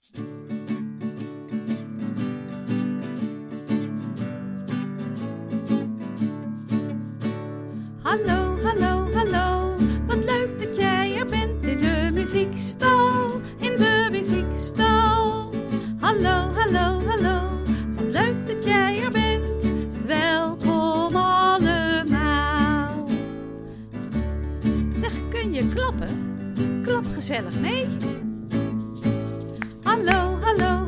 Hallo, hallo, hallo, wat leuk dat jij er bent in de muziekstal, in de muziekstal. Hallo, hallo, hallo, wat leuk dat jij er bent, welkom allemaal. Zeg, kun je klappen? Klap gezellig mee. Hallo, hallo.